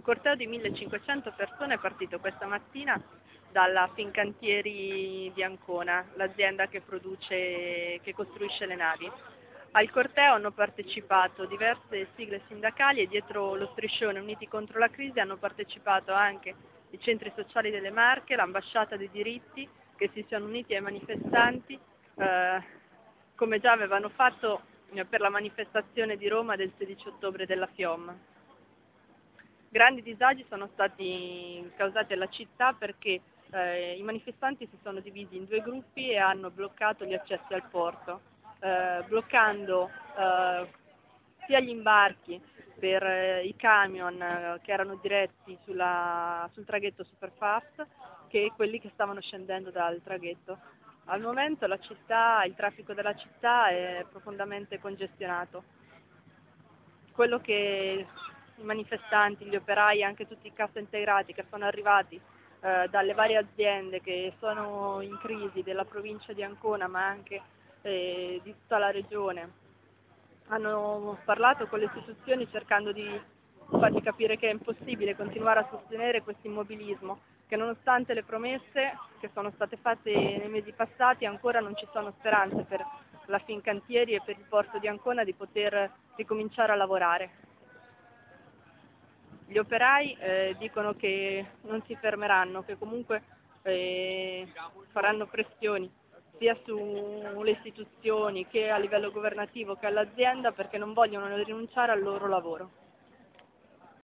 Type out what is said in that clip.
corteo di 1500 persone è partito questa mattina dalla Fincantieri di Ancona, l'azienda che costruisce le navi. Al corteo hanno partecipato diverse sigle sindacali e dietro lo striscione Uniti contro la crisi hanno partecipato anche i centri sociali delle Marche, l'ambasciata dei diritti, che si sono uniti ai manifestanti, come già avevano fatto per la manifestazione di Roma del 16 ottobre della FIOM. Grandi disagi sono stati causati alla città perché i manifestanti si sono divisi in due gruppi e hanno bloccato gli accessi al porto, bloccando sia gli imbarchi per i camion che erano diretti sul traghetto Superfast che quelli che stavano scendendo dal traghetto. Al momento il traffico della città è profondamente congestionato. Quello che i manifestanti, gli operai e anche tutti i cassaintegrati che sono arrivati dalle varie aziende che sono in crisi della provincia di Ancona ma anche di tutta la regione, hanno parlato con le istituzioni cercando di fargli capire che è impossibile continuare a sostenere questo immobilismo, che nonostante le promesse che sono state fatte nei mesi passati ancora non ci sono speranze per la Fincantieri e per il porto di Ancona di poter ricominciare a lavorare. Gli operai dicono che non si fermeranno, che comunque faranno pressioni sia sulle istituzioni che a livello governativo che all'azienda perché non vogliono rinunciare al loro lavoro.